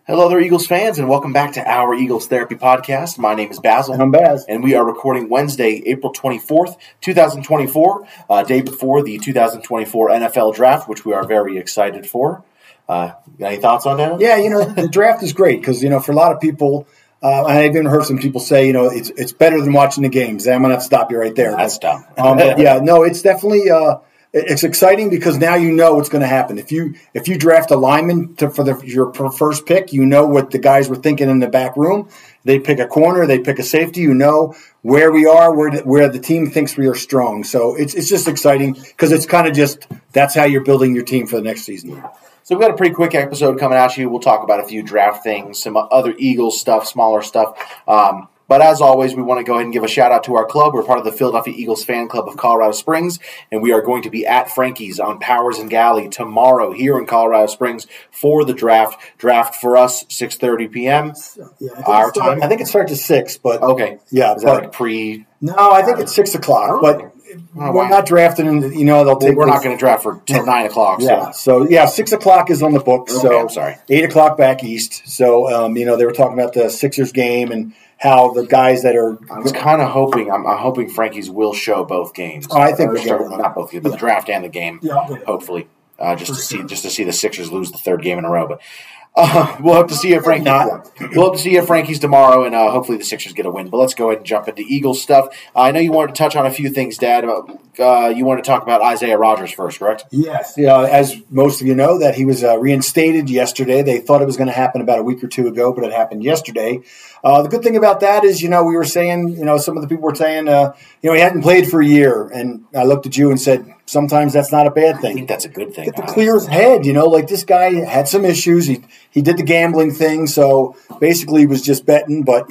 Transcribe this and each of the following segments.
Hello there, Eagles fans, and welcome back to our Eagles Therapy Podcast. My name is Basil. And I'm Baz. And we are recording Wednesday, April 24th, 2024, day before the 2024 NFL Draft, which we are very excited for. Got any thoughts on that? Yeah, the draft is great because, for a lot of people, I've even heard some people say, it's better than watching the games. I'm going to have to stop you right there. That's dumb. But yeah, no, it's definitely it's exciting because now you know what's going to happen. If you draft a lineman for your first pick, you know what the guys were thinking in the back room. They pick a corner, they pick a safety. You know where we are, where the team thinks we are strong. So it's just exciting because it's kind of just that's how you're building your team for the next season. So we've got a pretty quick episode coming at you. We'll talk about a few draft things, some other Eagles stuff, smaller stuff. But as always, we want to go ahead and give a shout-out to our club. We're part of the Philadelphia Eagles fan club of Colorado Springs, and we are going to be at Frankie's on Powers and Galley tomorrow here in Colorado Springs for the draft. Draft for us, 6:30 p.m. Yeah, our time. I think it starts at 6, but okay. Yeah, is that like pre? No, I think it's 6 o'clock, but we're not drafting. They'll take. We're not going to draft for till 9 o'clock. Yeah, so 6 o'clock is on the books. Okay, so I'm sorry. 8 o'clock back east. So they were talking about the Sixers game and how the guys that are. I was kind of hoping. I'm hoping Frankie's will show both games. Oh, I think not both games, but the draft and the game. Yeah. Hopefully, just to see the Sixers lose the third game in a row, but. We'll hope to see you at Frankie's. We'll hope to see you at Frankie's tomorrow, and hopefully the Sixers get a win. But let's go ahead and jump into Eagles stuff. I know you wanted to touch on a few things, Dad. You wanted to talk about Isaiah Rodgers first, correct? Yes. As most of you know, that he was reinstated yesterday. They thought it was going to happen about a week or two ago, but it happened yesterday. The good thing about that is, we were saying, some of the people were saying, he hadn't played for a year, and I looked at you and said, sometimes that's not a bad thing. I think that's a good thing. To clear his head, like this guy had some issues. He did the gambling thing, so basically he was just betting. But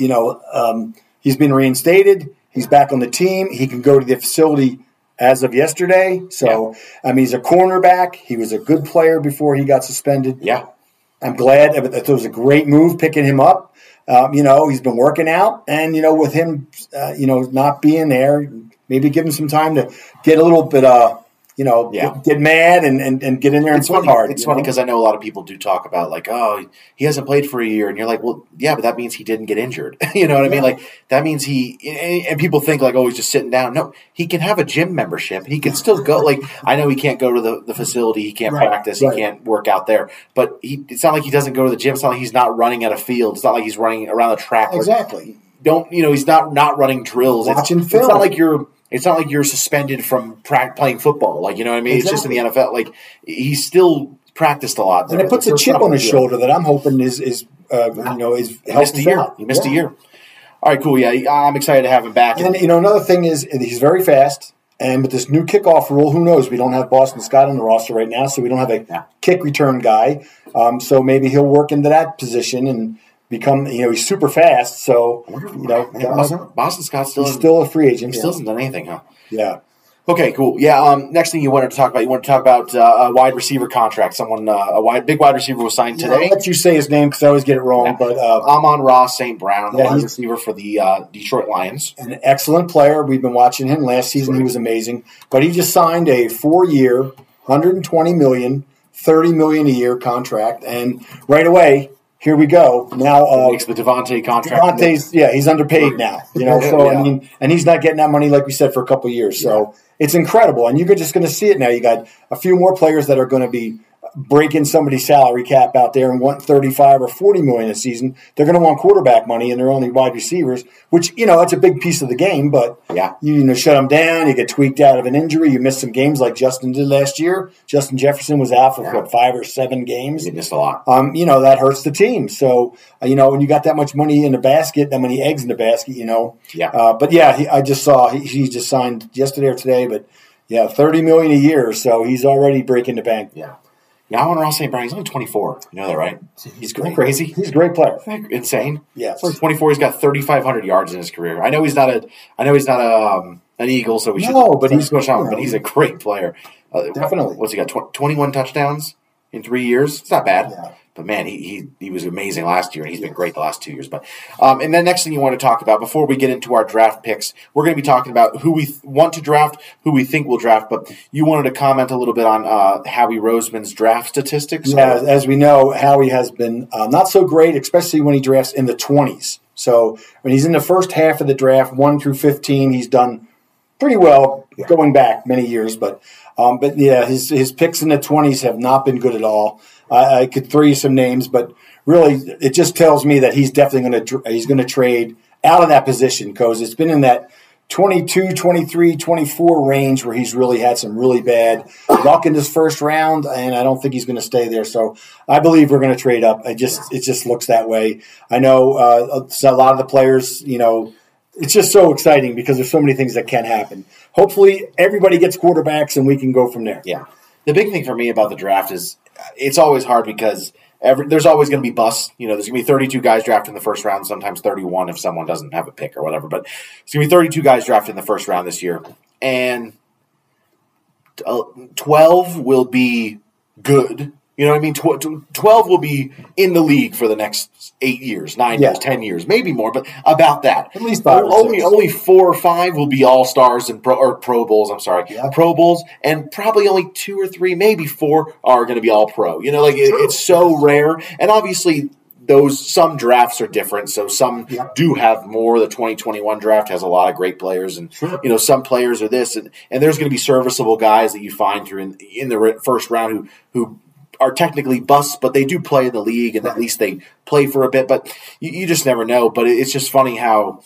he's been reinstated. He's back on the team. He can go to the facility as of yesterday. So he's a cornerback. He was a good player before he got suspended. Yeah, I'm glad. It was a great move picking him up. He's been working out, and with him, not being there, maybe give him some time to get a little bit. Get mad and get in there and play hard. It's funny because I know a lot of people do talk about he hasn't played for a year, and you're like, well, yeah, but that means he didn't get injured. You know what I mean? Like that means and people think he's just sitting down. No, he can have a gym membership. He can still go. I know he can't go to the facility. He can't practice. He can't work out there. But it's not like he doesn't go to the gym. It's not like he's not running at a field. It's not like he's running around the track. Exactly. He's not running drills. Watching film. It's not like you're suspended from playing football. You know what I mean? Exactly. It's just in the NFL. He's still practiced a lot there. And it puts a chip on his shoulder that I'm hoping is helping him out. He missed a year. All right, cool. Yeah, I'm excited to have him back. And another thing is he's very fast. And with this new kickoff rule, who knows? We don't have Boston Scott on the roster right now, so we don't have a kick return guy. So maybe he'll work into that position and become, he's super fast. So, Boston Scott's still a free agent. He still hasn't done anything, huh? Yeah. Okay, cool. Yeah. Next thing you wanted to talk about, a wide receiver contract. Someone, big wide receiver was signed today. I'll let you say his name because I always get it wrong. But Amon-Ra St. Brown, wide receiver for the Detroit Lions. An excellent player. We've been watching him last season. He was amazing. But he just signed a 4-year, $120 million, $30 million a year contract, and right away. Here we go. Now makes the Devontae contract. He's underpaid now. And he's not getting that money like we said for a couple of years. So it's incredible, and you're just going to see it now. You got a few more players that are going to be breaking somebody's salary cap out there and want 35 or 40 million a season. They're going to want quarterback money, and they're only wide receivers, which that's a big piece of the game. But you shut them down. You get tweaked out of an injury. You miss some games like Justin did last year. Justin Jefferson was out for 5 or 7 games. He missed a lot. That hurts the team. So when you got that much money in the basket, that many eggs in the basket, I just saw he just signed yesterday or today, but $30 million a year. So he's already breaking the bank. Yeah. Amon-Ra St. Brown, he's only 24. You know that, right? He's crazy. He's a great player. Insane. Yes. He's only 24. He's got 3,500 yards in his career. I know he's not an Eagle, so we should. No, but he's but he's a great player. Definitely. What's he got? 21 touchdowns in 3 years. It's not bad. Yeah. But man, he was amazing last year, and he's been great the last 2 years. But and then next thing you want to talk about before we get into our draft picks, we're going to be talking about who we want to draft, who we think will draft. But you wanted to comment a little bit on Howie Roseman's draft statistics. Yeah, as we know, Howie has been not so great, especially when he drafts in the 20s. So when he's in the first half of the draft, 1 through 15, he's done pretty well going back many years. But yeah, his picks in the 20s have not been good at all. I could throw you some names, but really, it just tells me that he's definitely going to trade out of that position, because it's been in that 22, 23, 24 range where he's really had some really bad luck in this first round, and I don't think he's going to stay there. So I believe we're going to trade up. It just looks that way. I know a lot of the players, it's just so exciting because there's so many things that can happen. Hopefully, everybody gets quarterbacks, and we can go from there. Yeah. The big thing for me about the draft is it's always hard because there's always going to be busts. There's going to be 32 guys drafted in the first round, sometimes 31 if someone doesn't have a pick or whatever. But it's going to be 32 guys drafted in the first round this year. And 12 will be good. You know what I mean? 12 will be in the league for the next 8 years, 9 years, 10 years, maybe more, but about that. At least 5 or 6. Only 4 or 5 will be all-stars and Pro Bowls, Pro Bowls, and probably only 2 or 3, maybe 4 are going to be all-pro. It's so rare. And obviously, some drafts are different, so some do have more. The 2021 draft has a lot of great players, and some players are this, and there's going to be serviceable guys that you find through in the first round who are technically busts, but they do play in the league, and at least they play for a bit. But you just never know. But it's just funny how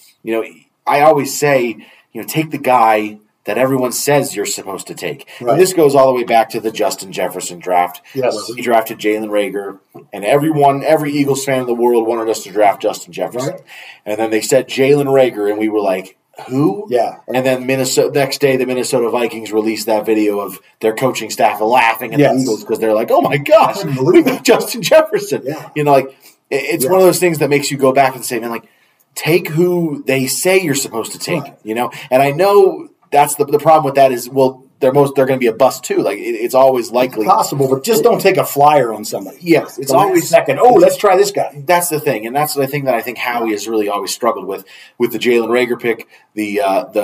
I always say take the guy that everyone says you're supposed to take. Right. And this goes all the way back to the Justin Jefferson draft. Yes. Where we drafted Jalen Reagor, and every Eagles fan in the world wanted us to draft Justin Jefferson. Right. And then they said Jalen Reagor, and we were like, who? Yeah. And then next day, the Minnesota Vikings released that video of their coaching staff laughing at the Eagles because they're like, oh my gosh, we got Justin Jefferson. Yeah. It's one of those things that makes you go back and say, man, take who they say you're supposed to take, And I know that's the problem with that is, they're going to be a bust too. It's always likely. It's possible, but just don't take a flyer on somebody. Yes, it's always second. Oh, let's try this guy. That's the thing, and that's the thing that I think Howie has really always struggled with the Jalen Reagor pick, the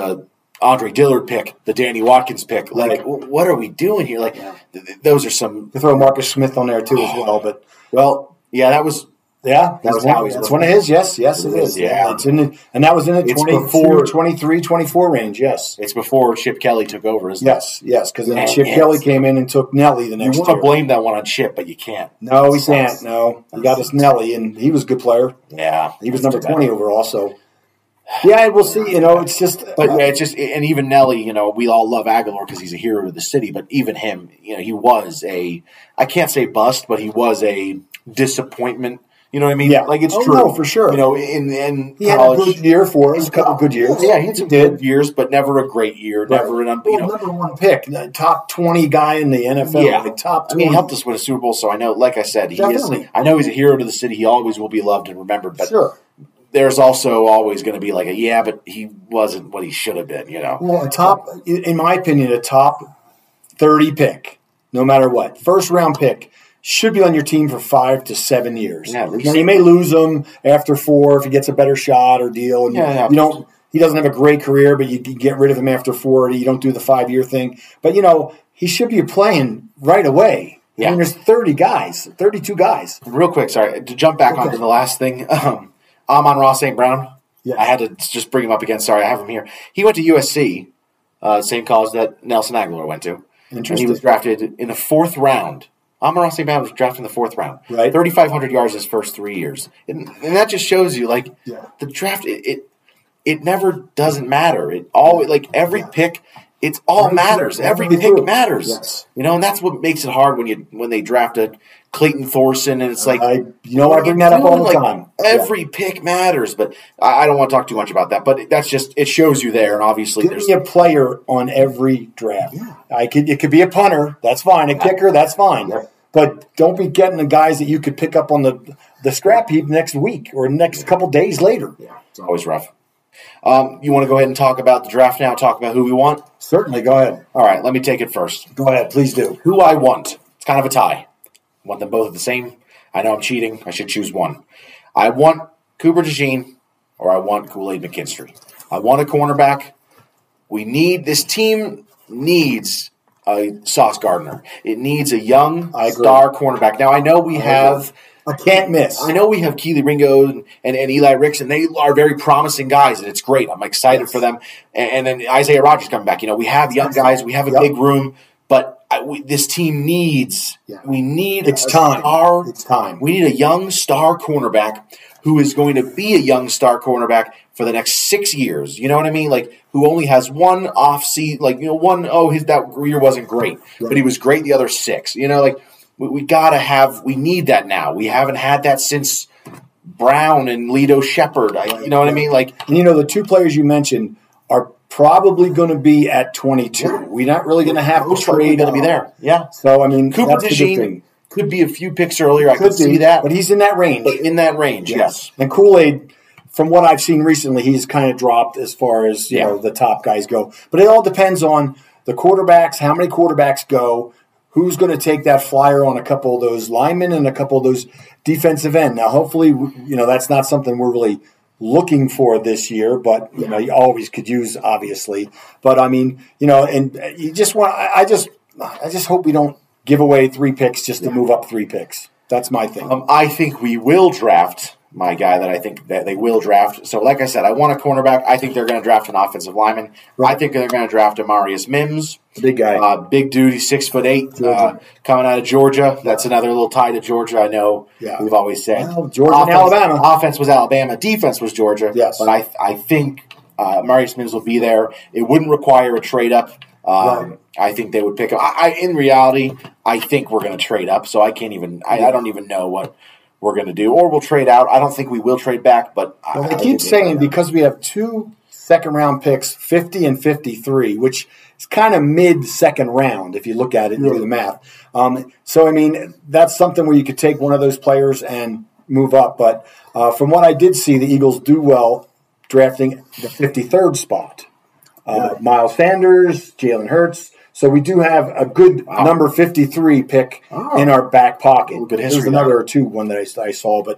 Andre Dillard pick, the Danny Watkins pick. What are we doing here? Those are some. You throw Marcus Smith on there too as well, but that was. Yeah, that's one of his. Yes, it is. Yeah. And that was in the 23, 24 range, yes. It's before Chip Kelly took over, isn't it? Yes, because then Chip Kelly came in and took Nelly the next year. You want to blame that one on Chip, but you can't. No, we can't. No. He got us Nelly, and he was a good player. Yeah. He was number 20 overall, so. Yeah, we'll see. It's just. But it's just, and even Nelly, we all love Aguilar because he's a hero of the city, but even him, he was I can't say bust, but he was a disappointment. You know what I mean? Yeah. It's true. No, for sure. In he had a good year for us, a couple of good years. Yeah, he had some good years, but never a great year. Never an number one pick, top 20 guy in the NFL. Yeah, top 20. He helped us win a Super Bowl, so I know. Like I said, he is. I know he's a hero to the city. He always will be loved and remembered. But there's also always going to be but he wasn't what he should have been. Well, in my opinion, a top 30 pick, no matter what, first round pick. Should be on your team for 5 to 7 years. Yeah, now, you may lose him after 4 if he gets a better shot or deal. And he doesn't have a great career, but you get rid of him after 4. You don't do the 5-year thing. But, he should be playing right away. Yeah. I mean, there's 32 guys. Real quick, sorry, to jump back onto the last thing. Amon-Ra St. Brown. Yeah. I had to just bring him up again. Sorry, I have him here. He went to USC, same college that Nelson Aguilar went to. Interesting. And he was drafted in the 4th round. Amon-Ra St. Brown was drafted in the 4th round. Right. 3,500 yards his first 3 years. And that just shows you, the draft, it never doesn't matter. It always, every pick, it all matters. Every pick matters. Yes. And that's what makes it hard when they drafted Clayton Thorson, and it's I bring that up all the time. Every pick matters, but I don't want to talk too much about that. But that's just, it shows you there, and obviously there's a player on every draft. Yeah. It could be a punter, that's fine. A kicker, that's fine. Yeah. But don't be getting the guys that you could pick up on the scrap heap next week or next couple days later. Yeah, it's always rough. You want to go ahead and talk about the draft now, talk about who we want? Certainly, go ahead. All right, let me take it first. Go ahead, please do. Who I want. It's kind of a tie. I want them both at the same. I know I'm cheating. I should choose one. I want Cooper DeJean or I want Kool-Aid McKinstry. I want a cornerback. This team needs a Sauce Gardner. It needs a young star cornerback. Now, I know we have – I can't miss. I know we have Keely Ringo and Eli Ricks, and they are very promising guys, and it's great. I'm excited for them. And then Isaiah Rodgers coming back. We have young guys. We have a big room, but this team needs we need It's time. We need a young star cornerback who is going to be a young star cornerback for the next 6 years. You know what I mean? Who only has one off-season, that year wasn't great, but he was great the other 6. We need that now. We haven't had that since Brown and Lito Shepherd. You know what I mean? The 2 players you mentioned are probably going to be at 22. We're not really going to have to trade. Going to be there. Yeah. So Cooper DeJean could be a few picks earlier. I could see that, but he's in that range. Yes. And Kool-Aid, from what I've seen recently, he's kind of dropped as far as the top guys go. But it all depends on the quarterbacks. How many quarterbacks go? Who's going to take that flyer on a couple of those linemen and a couple of those defensive end? Now, hopefully, that's not something we're really looking for this year, but you always could use, obviously. But and you just want. I just hope we don't give away 3 picks just to move up 3 picks. That's my thing. I think we will draft my guy that I think that they will draft. So, like I said, I want a cornerback. I think they're going to draft an offensive lineman. Right. I think they're going to draft Amarius Mims. Big guy. Big dude. He's 6'8", coming out of Georgia. That's another little tie to Georgia, I know. Yeah. We've always said. Well, Georgia and Alabama. Offense was Alabama. Defense was Georgia. Yes. But I think Amarius Mims will be there. It wouldn't require a trade up. I think they would pick him. In reality, I think we're going to trade up. So I can't even – I don't even know what – we're going to do, or we'll trade out. I don't think we will trade back, but I keep saying because we have 2 second-round picks, 50 and 53, which is kind of mid-second round if you look at it and do the math. That's something where you could take one of those players and move up. But from what I did see, the Eagles do well drafting the 53rd spot. Miles Sanders, Jalen Hurts. So we do have a good number 53 pick in our back pocket. Good history. There's another 1 that I saw. But,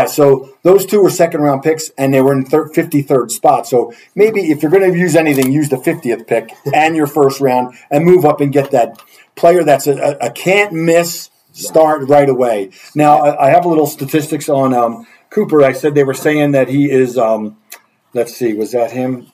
so those 2 were second-round picks, and they were in 53rd spot. So maybe if you're going to use anything, use the 50th pick and your first round and move up and get that player that's a can't-miss start right away. Now, I have a little statistics on Cooper. I said they were saying that he is, let's see, was that him?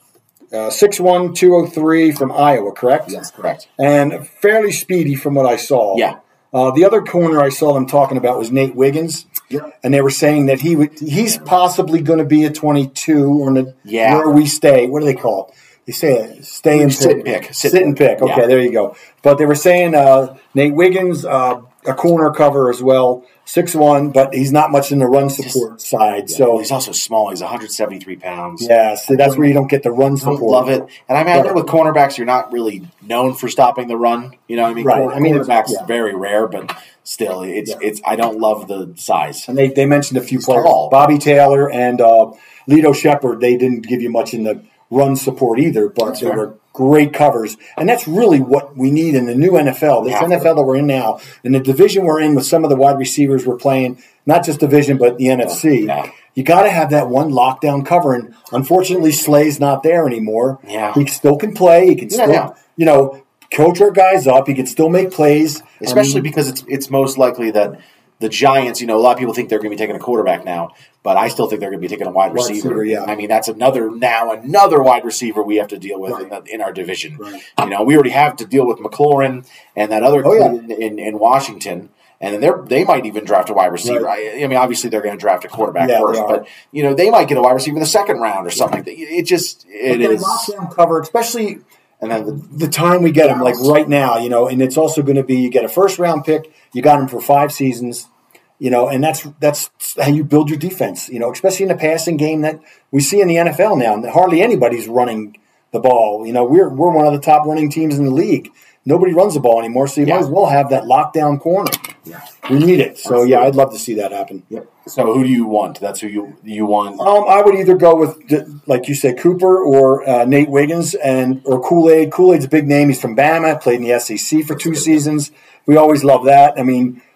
6'1", 203 from Iowa, correct? Yes, correct. And fairly speedy from what I saw. Yeah. The other corner I saw them talking about was Nate Wiggins. Yeah. And they were saying that he's possibly going to be a 22 or where we stay. What do they call it? They say stay and pick. Sit and pick. Okay, there you go. But they were saying Nate Wiggins, a corner cover as well. 6'1", but he's not much in the run support side. Yeah, so he's also small. He's 173 pounds. Yeah, so that's where you don't get the run support. Love it. And I know with cornerbacks, you're not really known for stopping the run. You know what I mean? Right. Cornerbacks very rare, but still, it's. I don't love the size. And they mentioned a few players, Bobby Taylor and Lito Shepherd. They didn't give you much in the run support either, but they were great covers. And that's really what we need in the new NFL. This NFL that we're in now, in the division we're in with some of the wide receivers we're playing, not just division, but the NFC. Yeah. You got to have that one lockdown cover. And unfortunately, Slay's not there anymore. Yeah. He still can play. He can still, coach our guys up. He can still make plays. Especially because it's most likely that the Giants, a lot of people think they're going to be taking a quarterback now, but I still think they're going to be taking a wide receiver. I mean, that's another wide receiver we have to deal with in our division. Right. We already have to deal with McLaurin and that other kid in Washington, and then they might even draft a wide receiver. Right. I mean, obviously they're going to draft a quarterback first, but they might get a wide receiver in the second round or something. It is lockdown cover, especially. And then the time we get him, like right now, and it's also going to be you get a first round pick, you got him for 5 seasons, and that's how you build your defense, especially in the passing game that we see in the NFL now. Hardly anybody's running the ball. We're one of the top running teams in the league. Nobody runs the ball anymore, so you might as well have that lockdown corner. Yeah. We need it. So, I'd love to see that happen. Yep. So, who do you want? That's who you want? I would either go with, like you said, Cooper or Nate Wiggins or Kool-Aid. Kool-Aid's a big name. He's from Bama, played in the SEC for 2 seasons. We always love that. I mean,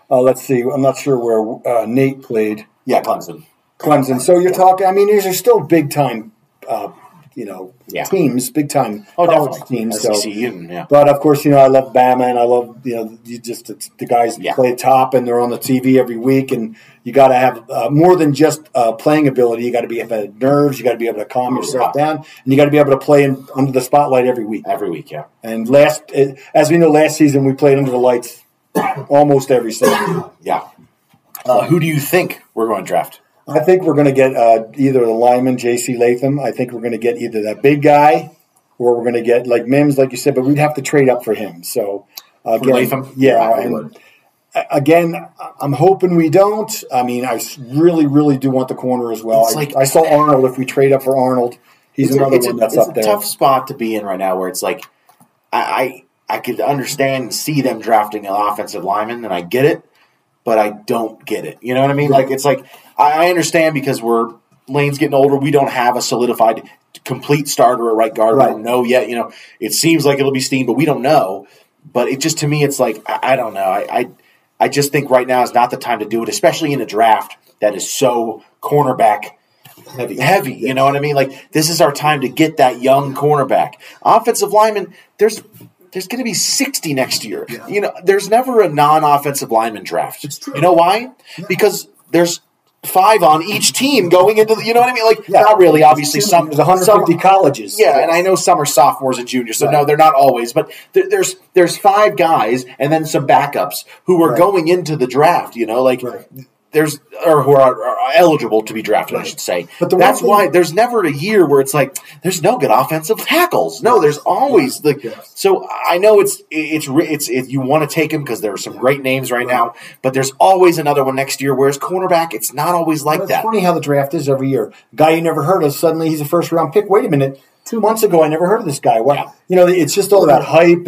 let's see. I'm not sure where Nate played. Yeah, Clemson. So you're talking. I mean, these are still big time. Teams, big time college teams. SEC, so, but of course, I love Bama, and I love the guys play top, and they're on the TV every week. And you got to have more than just playing ability. You got to have nerves. You got to be able to calm yourself down, and you got to be able to play under the spotlight every week. Every week, yeah. And as we know, last season we played under the lights almost every season. Yeah. Who do you think we're going to draft? I think we're going to get either the lineman, J.C. Latham. I think we're going to get either that big guy or we're going to get like Mims, like you said, but we'd have to trade up for him. So, again, Latham? Yeah. And again, I'm hoping we don't. I mean, I really, really do want the corner as well. I saw Arnold. If we trade up for Arnold, he's another one that's up there. It's a tough spot to be in right now where it's like I could understand and see them drafting an offensive lineman, and I get it, but I don't get it. You know what I mean? Like, it's like I understand because Lane's getting older. We don't have a solidified complete starter at right guard. Right. We don't know yet. It seems like it'll be Steen, but we don't know. But it just, to me, it's like, I don't know. I just think right now is not the time to do it, especially in a draft that is so cornerback heavy. You know what I mean? Like, this is our time to get that young cornerback. Offensive lineman, there's going to be 60 next year. Yeah. There's never a non-offensive lineman draft. It's true. You know why? Yeah. Because there's 5 on each team going into the, you know what I mean? Like, not really, obviously. There's 150 colleges. Yeah, and I know some are sophomores and juniors, so no, they're not always. But there's 5 guys and then some backups who are going into the draft, who are eligible to be drafted, I should say. But that's why there's never a year where it's like there's no good offensive tackles. No, there's always So I know it's you want to take him because there are some great names right now, but there's always another one next year. Whereas cornerback, it's not always like that. It's funny how the draft is every year. Guy you never heard of, suddenly he's a first round pick. Wait a minute. 2 months ago, I never heard of this guy. What? Yeah. It's just all about hype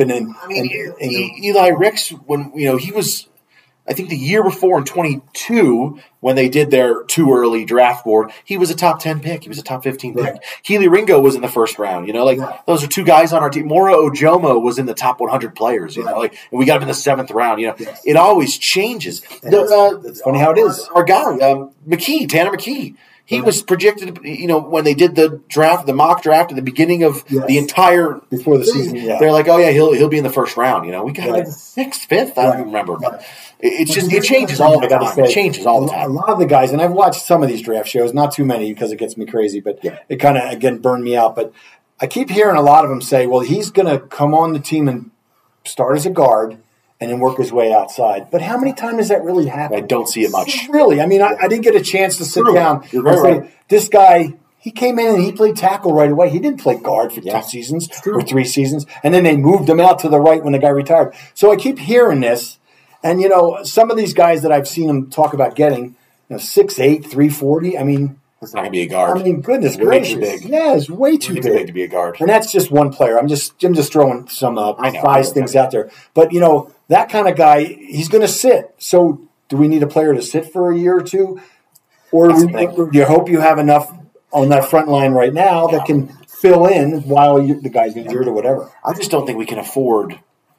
Eli Ricks, when he was, I think the year before in 22, when they did their too early draft board, he was a top 10 pick. He was a top 15 pick. Keely Ringo was in the first round. Those are 2 guys on our team. Mora Ojomo was in the top 100 players. And we got him in the 7th round. It always changes. It's funny how it is. Our guy, Tanner McKee. He was projected, when they did the draft, the mock draft at the beginning of the entire before the season. Yeah. They're like, oh yeah, he'll be in the first round. We got like 6th, 5th. I don't remember, but it changes all the time. It changes all the time. A lot of the guys, and I've watched some of these draft shows, not too many because it gets me crazy, but it kind of again burned me out. But I keep hearing a lot of them say, well, he's going to come on the team and start as a guard and then work his way outside. But how many times does that really happen? I don't see it much. Really? I mean, I didn't get a chance to sit down and say, this guy, he came in and he played tackle right away. He didn't play guard for 2 seasons or 3 seasons. And then they moved him out to the right when the guy retired. So I keep hearing this. And, some of these guys that I've seen him talk about getting, 6'8", 340, I mean, it's not going to be a guard. I mean, goodness gracious. Big. Yeah, it's way too big to be a guard. And that's just one player. I'm just throwing some biased things out there. But, that kind of guy, he's going to sit. So do we need a player to sit for a year or 2? Or do you hope you have enough on that front line right now that can fill in while the guy's injured or whatever? I just don't think we can afford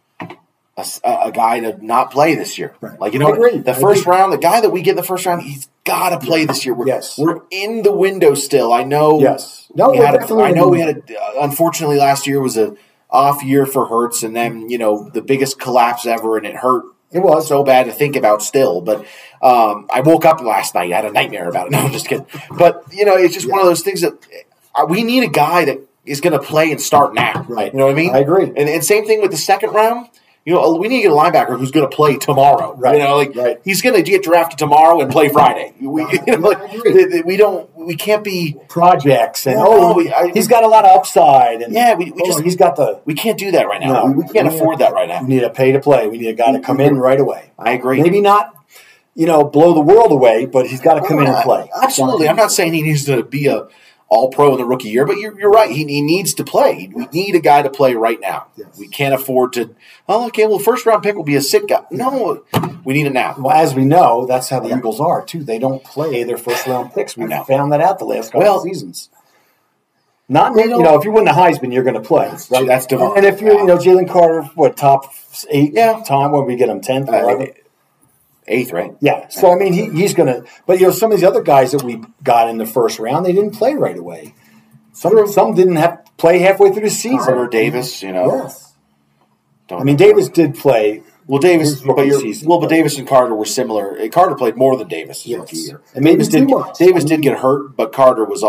a guy to not play this year. Right. Like, the first round, the guy that we get in the first round, he's got to play this year. We're in the window still. I know. Yes. Unfortunately, last year was a off year for Hurts, and then the biggest collapse ever, and it hurt. It was so bad to think about still. But I woke up last night. I had a nightmare about it. No, I'm just kidding. But it's just one of those things that we need a guy that is going to play and start now. Right. You know what I mean? I agree. And same thing with the second round. We need to get a linebacker who's going to play tomorrow. Right. He's going to get drafted tomorrow and play Friday. We can't be projects and he's got a lot of upside. And he's got we can't do that right now. We can't afford that right now. We need a pay to play. We need a guy to come in right away. I agree. Maybe not, blow the world away, but he's got to come in and play. Absolutely. I'm not saying he needs to be a all-pro in the rookie year, but you're right. He needs to play. We need a guy to play right now. Yes. We can't afford to, first-round pick will be a sit guy. No, we need it now. Well, as we know, that's how the Eagles are, too. They don't play their first-round picks. We found that out the last couple of seasons. Not, if you win the Heisman, you're going to play. Right? That's different. And if you're, Jalen Carter, top 8 time, when we get him 10th or 11th? 8th, right? Yeah. So, I mean, he's going to – but, some of these other guys that we got in the first round, they didn't play right away. Some didn't have to play halfway through the season. Carter Davis, Yes. Davis did play. Well, Davis and Carter were similar. Carter played more than Davis his rookie year. And Davis did get hurt, but Carter was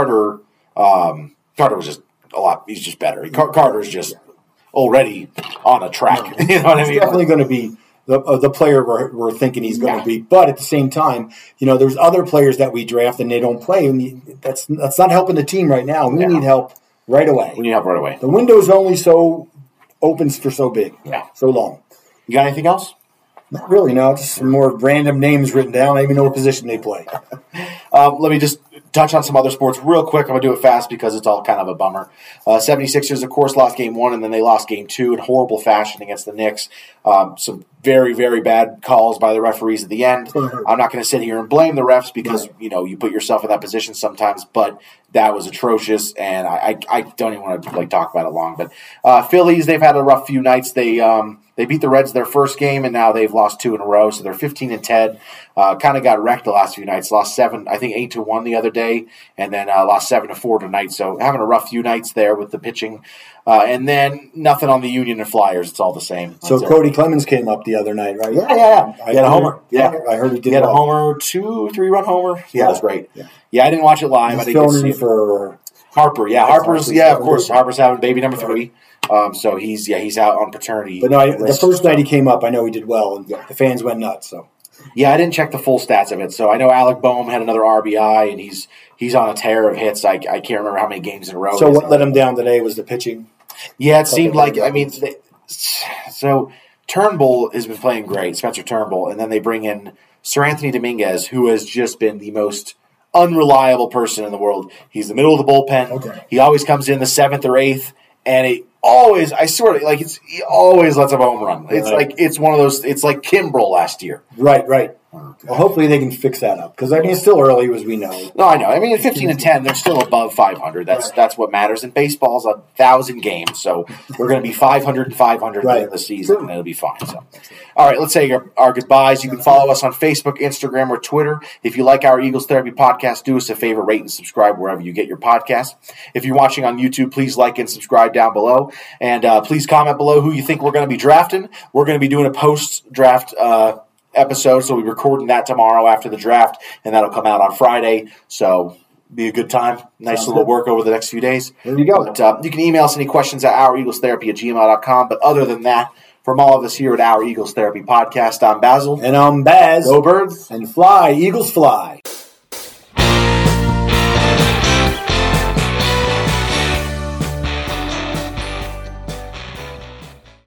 just a lot. He's just better. Carter's just already on a track. You know what I mean? He's definitely going to be the player we're thinking he's going to be. But at the same time, there's other players that we draft and they don't play, and that's not helping the team right now. We need help right away. The window's only opens for so big, so long. You got anything else? Not really, no. Just some more random names written down. I don't even know what position they play. Let me just touch on some other sports real quick. I'm going to do it fast because it's all kind of a bummer. 76ers, of course, lost game 1, and then they lost game 2 in horrible fashion against the Knicks. Some very, very bad calls by the referees at the end. I'm not going to sit here and blame the refs because, you put yourself in that position sometimes, but that was atrocious, and I don't even want to talk about it long. But Phillies, they've had a rough few nights. They beat the Reds their first game, and now they've lost 2 in a row, so they're 15-10. Kind of got wrecked the last few nights. Lost 8-1 the other day, and then lost 7-4 tonight. So having a rough few nights there with the pitching. And then nothing on the Union and Flyers. It's all the same. So Cody Clemens came up the other night, right? Yeah. He had a homer. Yeah. I heard he did. He had a homer, 2-3-run homer. Yeah, that was great. Yeah, I didn't watch it live. He's filling in for Harper. Yeah, Harper's. Yeah, of course. Harper's having baby number 3. So he's out on paternity. But no, the first night he came up, I know he did well, and the fans went nuts. So yeah, I didn't check the full stats of it. So I know Alec Boehm had another RBI, and he's on a tear of hits. I can't remember how many games in a row. So what let him down today was the pitching. Yeah, it seemed like so Turnbull has been playing great, Spencer Turnbull, and then they bring in Sir Anthony Dominguez, who has just been the most unreliable person in the world. He's the middle of the bullpen. Okay. He always comes in the 7th or 8th, and he always lets a home run. It's it's one of those. It's like Kimbrel last year. Right. Well, hopefully they can fix that up because it's still early, as we know. No, I know. I mean, at 15-10, they're still above 500. That's what matters. And baseball's 1,000 games, so we're going to be 500 and 500 in the season, and it'll be fine. So, all right, let's say our goodbyes. You can follow us on Facebook, Instagram, or Twitter. If you like our Eagles Therapy podcast, do us a favor, rate and subscribe wherever you get your podcast. If you're watching on YouTube, please like and subscribe down below, and please comment below who you think we're going to be drafting. We're going to be doing a post-draft episode, so we'll be recording that tomorrow after the draft, and that'll come out on Friday. So be a good time. Nice little work over the next few days. There you go. But, you can email us any questions at oureaglestherapy@gmail.com. But other than that, from all of us here at Our Eagles Therapy Podcast, I'm Basil. And I'm Baz. Go Birds. And fly, Eagles fly.